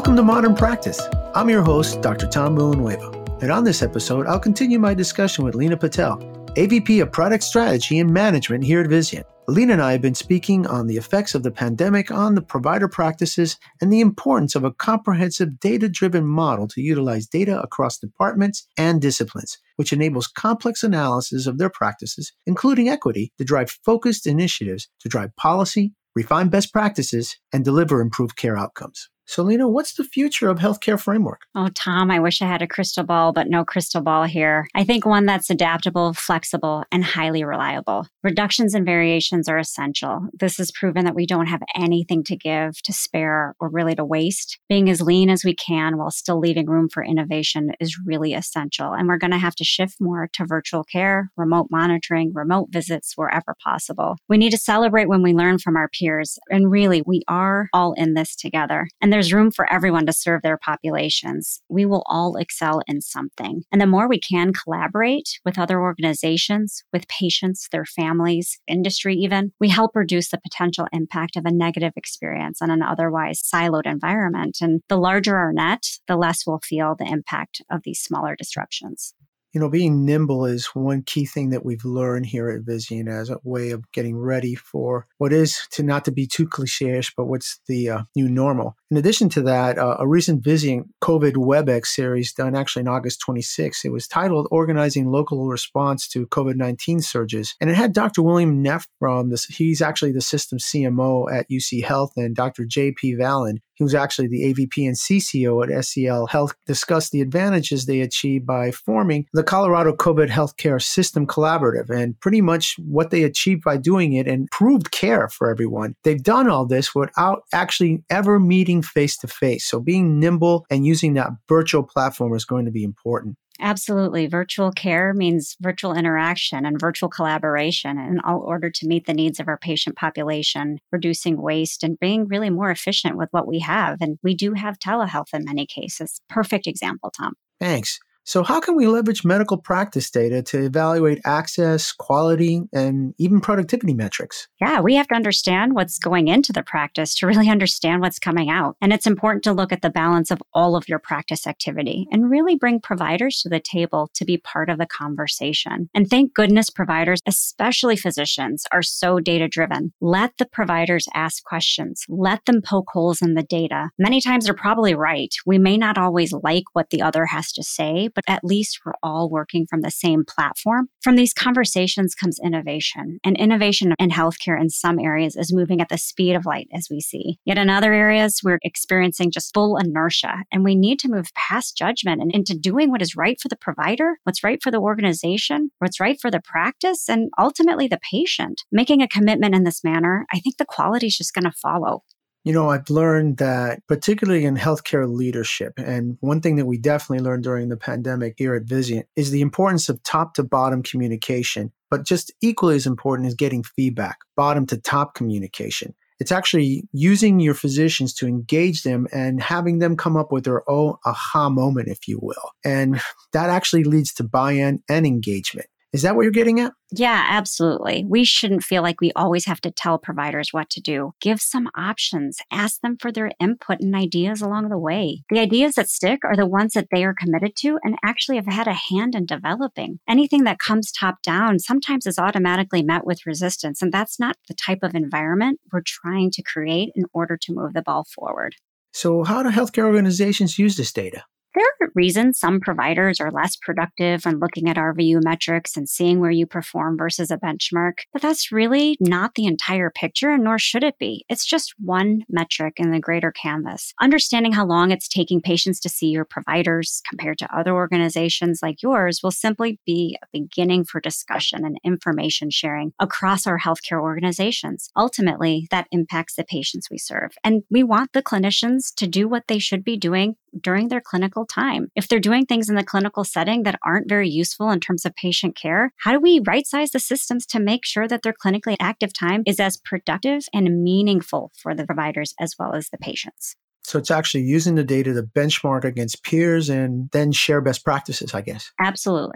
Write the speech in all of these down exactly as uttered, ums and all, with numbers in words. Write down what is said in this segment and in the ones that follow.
Welcome to Modern Practice. I'm your host, Doctor Tom Villanueva. And on this episode, I'll continue my discussion with Lena Patel, A V P of Product Strategy and Management here at Vizient. Lena and I have been speaking on the effects of the pandemic on the provider practices and the importance of a comprehensive data-driven model to utilize data across departments and disciplines, which enables complex analysis of their practices, including equity, to drive focused initiatives to drive policy, refine best practices, and deliver improved care outcomes. So, Lena, what's the future of healthcare framework? Oh, Tom, I wish I had a crystal ball, but no crystal ball here. I think one that's adaptable, flexible, and highly reliable. Reductions and variations are essential. This has proven that we don't have anything to give, to spare, or really to waste. Being as lean as we can while still leaving room for innovation is really essential. And we're going to have to shift more to virtual care, remote monitoring, remote visits wherever possible. We need to celebrate when we learn from our peers. And really, we are all in this together. And there's room for everyone to serve their populations. We will all excel in something. And the more we can collaborate with other organizations, with patients, their families, industry even, we help reduce the potential impact of a negative experience on an otherwise siloed environment. And the larger our net, the less we'll feel the impact of these smaller disruptions. You know, being nimble is one key thing that we've learned here at Vizient as a way of getting ready for what is, to not to be too cliche-ish, but what's the uh, new normal. In addition to that, uh, a recent Vizient COVID WebEx series done actually in August twenty-sixth, it was titled Organizing Local Response to COVID nineteen Surges. And it had Doctor William Neff from this, he's actually the system C M O at U C Health, and Doctor J P Vallon, he was actually the A V P and C C O at S C L Health, discussed the advantages they achieved by forming the Colorado COVID Healthcare System Collaborative, and pretty much what they achieved by doing it and improved care for everyone. They've done all this without actually ever meeting face-to-face. So being nimble and using that virtual platform is going to be important. Absolutely. Virtual care means virtual interaction and virtual collaboration in all order to meet the needs of our patient population, reducing waste and being really more efficient with what we have. And we do have telehealth in many cases. Perfect example, Tom. Thanks. So how can we leverage medical practice data to evaluate access, quality, and even productivity metrics? Yeah, we have to understand what's going into the practice to really understand what's coming out. And it's important to look at the balance of all of your practice activity and really bring providers to the table to be part of the conversation. And thank goodness providers, especially physicians, are so data-driven. Let the providers ask questions. Let them poke holes in the data. Many times they're probably right. We may not always like what the other has to say, but at least we're all working from the same platform. From these conversations comes innovation, and innovation in healthcare in some areas is moving at the speed of light, as we see. Yet in other areas, we're experiencing just full inertia, and we need to move past judgment and into doing what is right for the provider, what's right for the organization, what's right for the practice, and ultimately the patient. Making a commitment in this manner, I think the quality is just going to follow. You know, I've learned that particularly in healthcare leadership, and one thing that we definitely learned during the pandemic here at Vizient is the importance of top to bottom communication. But just equally as important is getting feedback, bottom to top communication. It's actually using your physicians to engage them and having them come up with their own aha moment, if you will. And that actually leads to buy-in and engagement. Is that what you're getting at? Yeah, absolutely. We shouldn't feel like we always have to tell providers what to do. Give some options. Ask them for their input and ideas along the way. The ideas that stick are the ones that they are committed to and actually have had a hand in developing. Anything that comes top down sometimes is automatically met with resistance, and that's not the type of environment we're trying to create in order to move the ball forward. So how do healthcare organizations use this data? There are reasons some providers are less productive when looking at R V U metrics and seeing where you perform versus a benchmark, but that's really not the entire picture, and nor should it be. It's just one metric in the greater canvas. Understanding how long it's taking patients to see your providers compared to other organizations like yours will simply be a beginning for discussion and information sharing across our healthcare organizations. Ultimately, that impacts the patients we serve, and we want the clinicians to do what they should be doing during their clinical time. If they're doing things in the clinical setting that aren't very useful in terms of patient care, how do we right-size the systems to make sure that their clinically active time is as productive and meaningful for the providers as well as the patients? So it's actually using the data to benchmark against peers and then share best practices, I guess. Absolutely.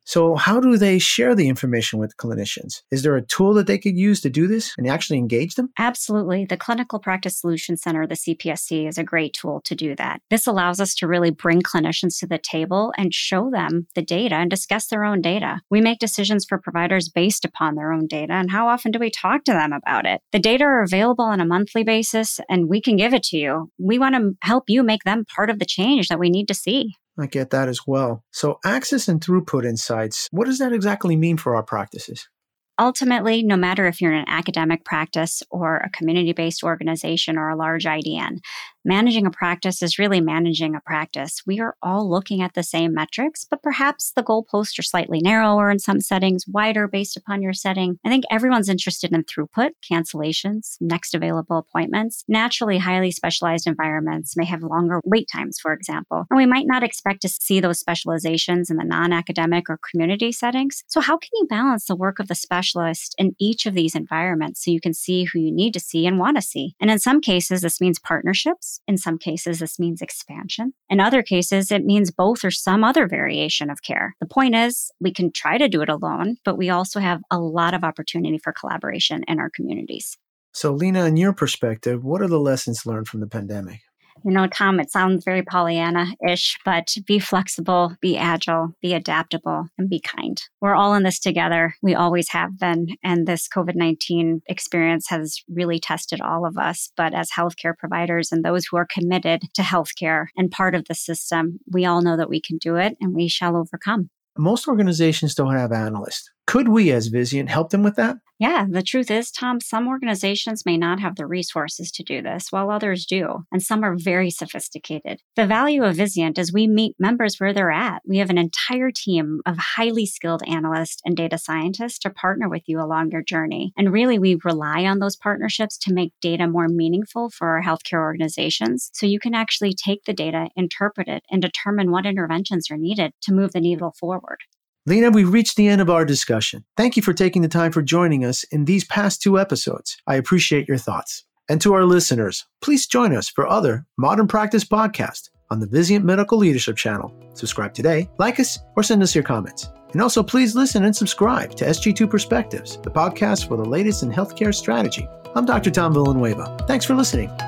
So how do they share the information with clinicians? Is there a tool that they could use to do this and actually engage them? Absolutely. The Clinical Practice Solutions Center, the C P S C, is a great tool to do that. This allows us to really bring clinicians to the table and show them the data and discuss their own data. We make decisions for providers based upon their own data, and how often do we talk to them about it? The data are available on a monthly basis, and we can give it to you. We want to help you make them part of the change that we need to see. I get that as well. So access and throughput insights, what does that exactly mean for our practices? Ultimately, no matter if you're in an academic practice or a community-based organization or a large I D N, managing a practice is really managing a practice. We are all looking at the same metrics, but perhaps the goalposts are slightly narrower in some settings, wider based upon your setting. I think everyone's interested in throughput, cancellations, next available appointments. Naturally, highly specialized environments may have longer wait times, for example, and we might not expect to see those specializations in the non-academic or community settings. So how can you balance the work of the specialist in each of these environments so you can see who you need to see and want to see? And in some cases, this means partnerships. In some cases, this means expansion. In other cases, it means both or some other variation of care. The point is, we can try to do it alone, but we also have a lot of opportunity for collaboration in our communities. So, Lena, in your perspective, what are the lessons learned from the pandemic? You know, Tom, it sounds very Pollyanna-ish, but be flexible, be agile, be adaptable, and be kind. We're all in this together. We always have been. And this COVID nineteen experience has really tested all of us. But as healthcare providers and those who are committed to healthcare and part of the system, we all know that we can do it and we shall overcome. Most organizations don't have analysts. Could we, as Vizient, help them with that? Yeah, the truth is, Tom, some organizations may not have the resources to do this, while others do, and some are very sophisticated. The value of Vizient is we meet members where they're at. We have an entire team of highly skilled analysts and data scientists to partner with you along your journey. And really, we rely on those partnerships to make data more meaningful for our healthcare organizations, so you can actually take the data, interpret it, and determine what interventions are needed to move the needle forward. Lena, we've reached the end of our discussion. Thank you for taking the time for joining us in these past two episodes. I appreciate your thoughts. And to our listeners, please join us for other Modern Practice podcasts on the Vizient Medical Leadership channel. Subscribe today, like us, or send us your comments. And also, please listen and subscribe to S G two Perspectives, the podcast for the latest in healthcare strategy. I'm Doctor Tom Villanueva. Thanks for listening.